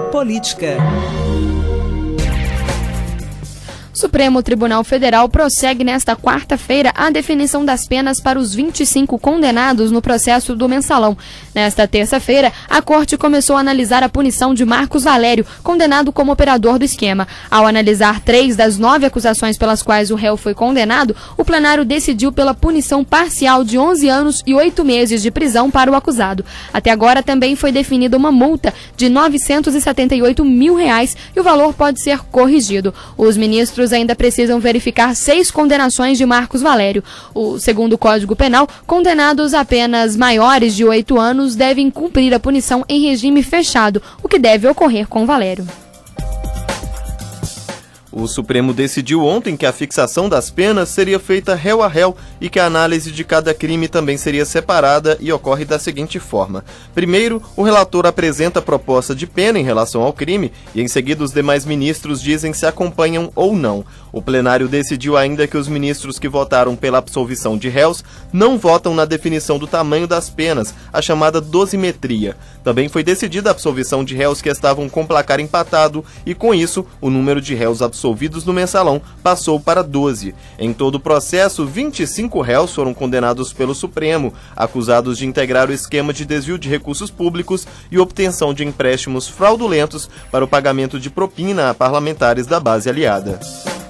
Política. Supremo Tribunal Federal prossegue nesta quarta-feira a definição das penas para os 25 condenados no processo do Mensalão. Nesta terça-feira, a Corte começou a analisar a punição de Marcos Valério, condenado como operador do esquema. Ao analisar 3 das 9 acusações pelas quais o réu foi condenado, o plenário decidiu pela punição parcial de 11 anos e 8 meses de prisão para o acusado. Até agora também foi definida uma multa de R$ 978 mil e o valor pode ser corrigido. Os ministros ainda precisam verificar 6 condenações de Marcos Valério. Segundo o Código Penal, condenados a penas maiores de 8 anos devem cumprir a punição em regime fechado, o que deve ocorrer com Valério. O Supremo decidiu ontem que a fixação das penas seria feita réu a réu e que a análise de cada crime também seria separada e ocorre da seguinte forma. Primeiro, o relator apresenta a proposta de pena em relação ao crime e em seguida os demais ministros dizem se acompanham ou não. O plenário decidiu ainda que os ministros que votaram pela absolvição de réus não votam na definição do tamanho das penas, a chamada dosimetria. Também foi decidida a absolvição de réus que estavam com placar empatado e, com isso, o número de réus absolvidos no Mensalão passou para 12. Em todo o processo, 25 réus foram condenados pelo Supremo, acusados de integrar o esquema de desvio de recursos públicos e obtenção de empréstimos fraudulentos para o pagamento de propina a parlamentares da base aliada.